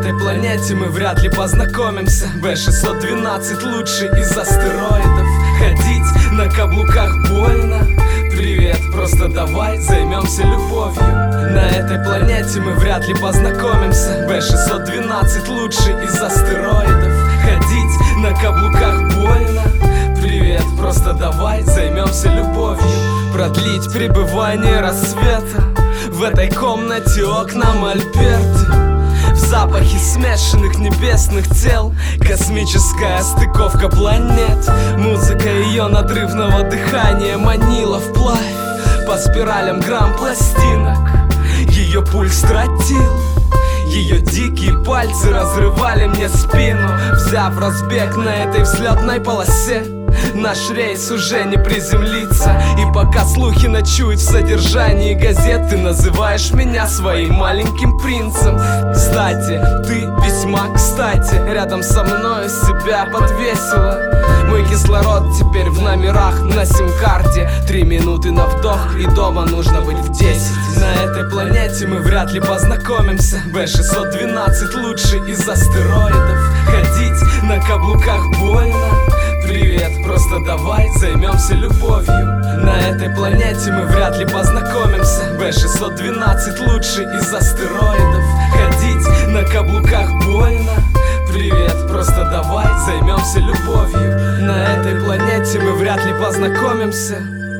этой планете мы вряд ли познакомимся. Б-612 лучший из астероидов. Ходить на каблуках больно. Привет, просто давай займемся любовью. На этой планете мы вряд ли познакомимся. Б-612 лучший из астероидов. Ходить на каблуках больно. Привет, просто давай займемся любовью. Продлить пребывание рассвета в этой комнате окна мольберты. В запахе смешанных небесных тел космическая стыковка планет. Музыка ее надрывного дыхания манила вплавь по спиралям грамм пластинок. Ее пульс тротил, ее дикие пальцы разрывали мне спину. Взяв разбег на этой взлетной полосе, наш рейс уже не приземлится. И пока слухи ночуют в содержании газет, ты называешь меня своим маленьким принцем. Кстати, ты весьма кстати рядом со мною себя подвесила. Мой кислород теперь в номерах на сим-карте. 3 минуты на вдох, и дома нужно быть в 10. На этой планете мы вряд ли познакомимся. Б-612 лучший из астероидов. Ходить на каблуках больно. Привет, просто давай займемся любовью. На этой планете мы вряд ли познакомимся. Б-612 лучший из астероидов. Ходить на каблуках больно. Привет, просто давай займемся любовью. На этой планете мы вряд ли познакомимся.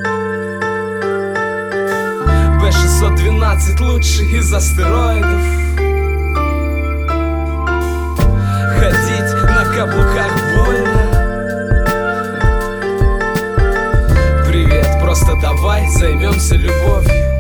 Б-612 лучший из астероидов. Ходить на каблуках больно. Привет, просто давай займемся любовью.